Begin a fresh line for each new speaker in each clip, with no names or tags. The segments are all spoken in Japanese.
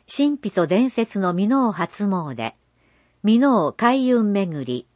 神秘と伝説の箕面初詣、箕面開運巡り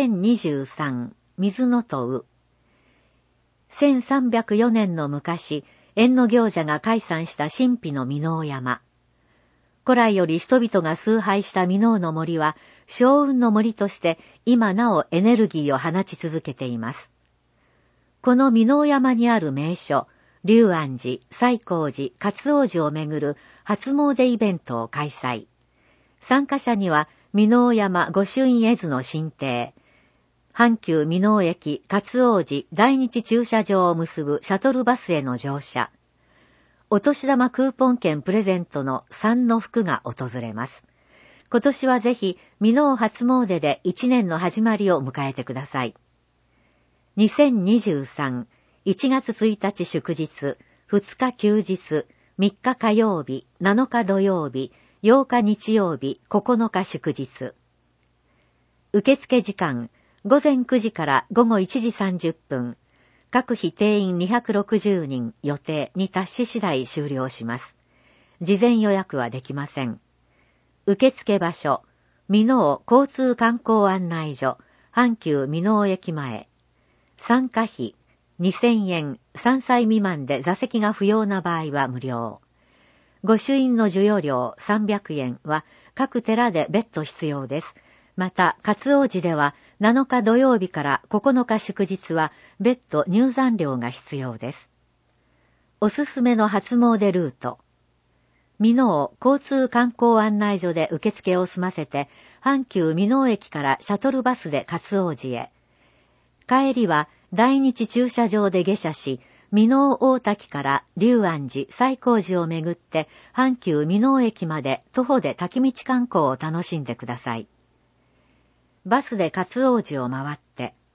2023水の戸。1304年の昔、縁の行者が開山した神秘の箕面山。古来より人々が崇拝した箕面の森は、祥雲の森として今なおエネルギーを放ち続けています。この箕面山にある名所、龍安寺、西光寺、勝王寺をめぐる初詣イベントを開催。参加者には、箕面山御朱印絵図の進呈、阪急箕面駅勝王寺大日駐車場を結ぶシャトルバスへの乗車、お年玉クーポン券プレゼントの3の福が訪れます。今年はぜひ、箕面初詣で1年の始まりを迎えてください。2023、1月1日祝日、2日休日、3日火曜日、7日土曜日、8日日曜日、9日祝日。受付時間、午前9時から午後1時30分。各日定員260人予定に達し次第終了します。事前予約はできません。受付場所、箕面交通観光案内所、阪急箕面駅前。参加費、2000円、3歳未満で座席が不要な場合は無料。御朱印の授与料300円は各寺で別途必要です。また、勝王寺では7日土曜日から9日祝日は別途入山料が必要です。おすすめの初詣ルート。箕面交通観光案内所で受付を済ませて、阪急箕面駅からシャトルバスで勝王寺へ。帰りは大日駐車場で下車し、箕面大滝から龍安寺、西光寺をめぐって阪急箕面駅まで徒歩で滝道観光を楽しんでください。バスで勝王寺を回って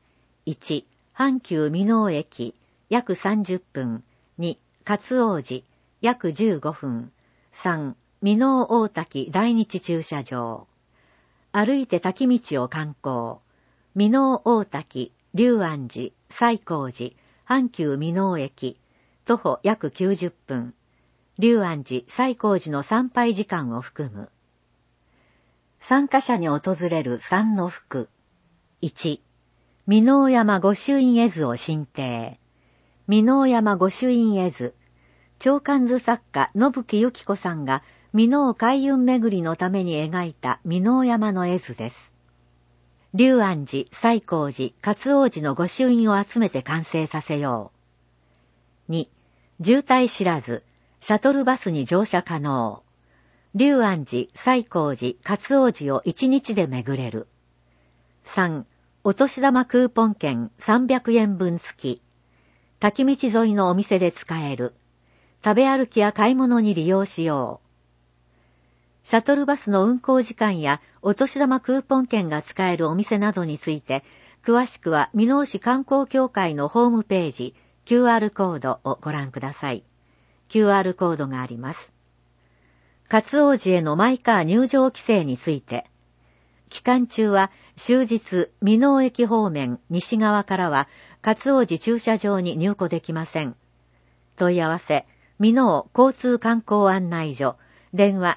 、1、阪急箕面駅、約30分、2、勝王寺、約15分、3、箕面大滝大日駐車場。歩いて滝道を観光。箕面大滝、龍安寺、西光寺、阪急箕面駅、徒歩約90分。龍安寺、西光寺の参拝時間を含む。参加者に訪れる3の福。1、箕面山御朱印絵図を進呈。箕面山御朱印絵図。長官図作家信木由紀子さんが箕面開運巡りのために描いた箕面山の絵図です。龍安寺、西光寺、勝王寺の御朱印を集めて完成させよう。2、渋滞知らず、シャトルバスに乗車可能。龍安寺、西光寺、勝王寺を1日で巡れる。3、お年玉クーポン券300円分付き。滝道沿いのお店で使える。食べ歩きや買い物に利用しよう。シャトルバスの運行時間やお年玉クーポン券が使えるお店などについて、詳しくは箕面市観光協会のホームページ QR コードをご覧ください。QR コードがあります。勝王寺へのマイカー入場規制について、期間中は終日箕面駅方面西側からは勝王寺駐車場に入庫できません。問い合わせ、箕面交通観光案内所、電話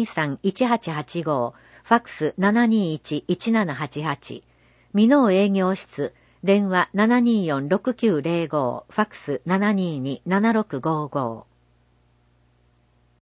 723-1885、ファックス 721-1788、箕面営業室、電話 724-6905、ファックス 722-7655。